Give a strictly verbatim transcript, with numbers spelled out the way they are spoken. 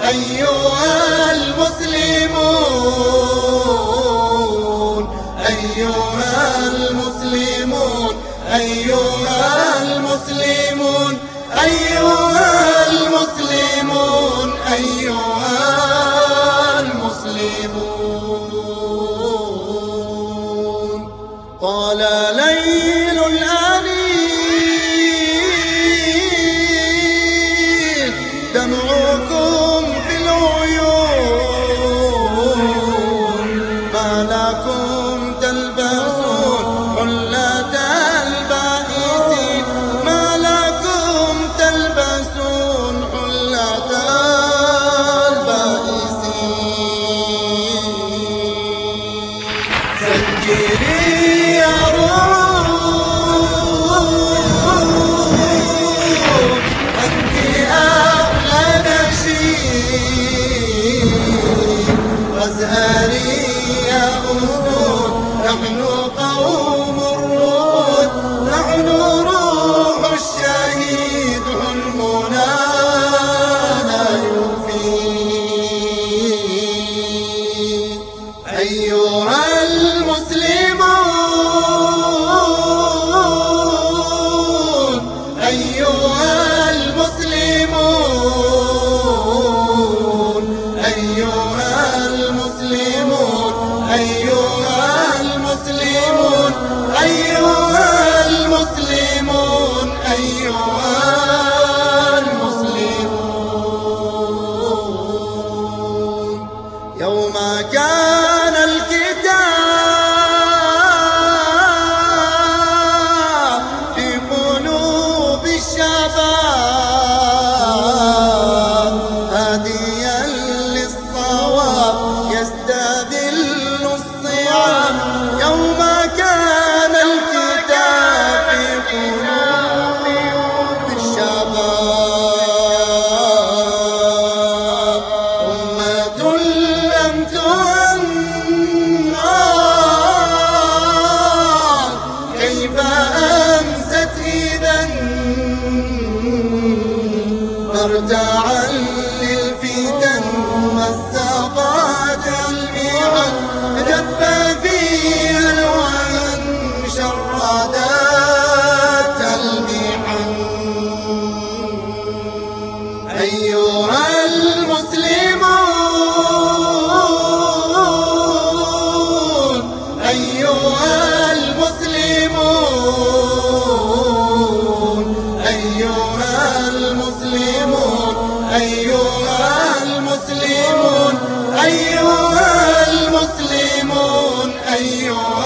أيها المسلمون أيها المسلمون أيها المسلمون أيها المسلمون أيها المسلمون طال ليل الأنيق دمعكم في العيون ما لكم تلبسون حلة البائسين ما لكم تلبسون حلة البائسين سجلي يا روح أنت أغلى نشيد وازهري يا أسود نحن قوم الرعود نحن روح الشهيد حلمنا لا يفيد أيها المسلمون أيها المسلمون أيها المسلمون أيها المسلمون أيها المسلمون أيها المسلمون يوم كان الكتاب في قلوب الشباب هاديا للصواب يستذل الصعاب يوم كان الكتاب في قلوب الشباب أمة لم تهن كيف أمست إذا مرتعا للفتن مزقات المحن دب فيها الوهن شردات المحن أيها المسلمون أيها المسلمون أيها المسلمون أيها المسلمون أيها المسلمون أيها